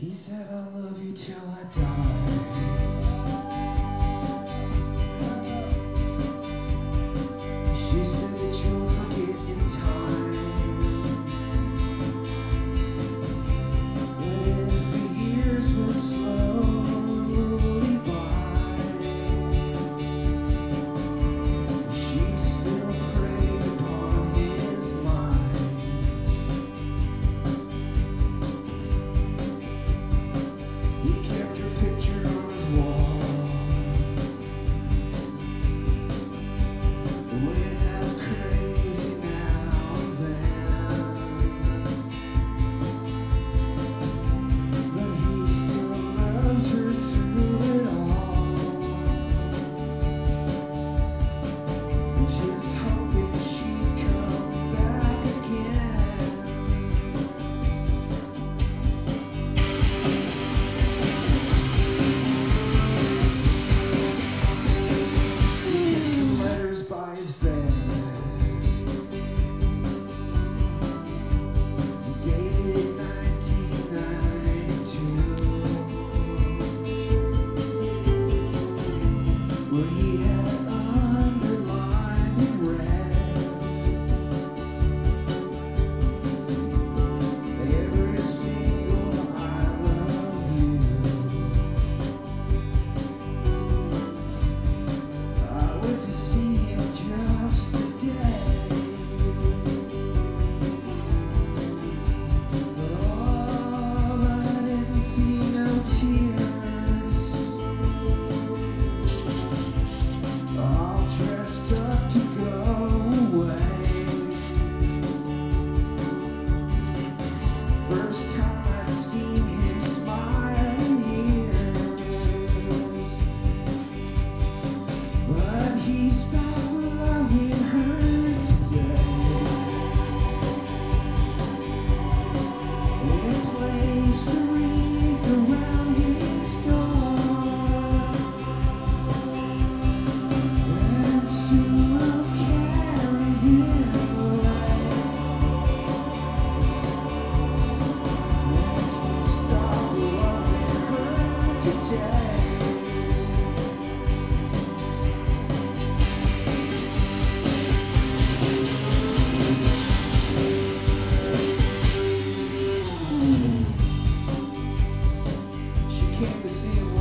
He said, I'll love you till I die. She said that you'll forget in time. But as the years went slowly by, she still preyed upon his mind. He kept her picture on his wall. Went half crazy now and then, but he still loved her through it all. Just hoping she'd come back again. He kept some letters by his bed, dated 1992, where he had underlined in red every single I love you. I went to see him just today, but I didn't see no tears. All dressed up to go away. First time I'd seen him smile in years, but he stopped loving her today. They placed a wreath around his door, and soon I'll carry him away. He stopped loving her today. She came to see him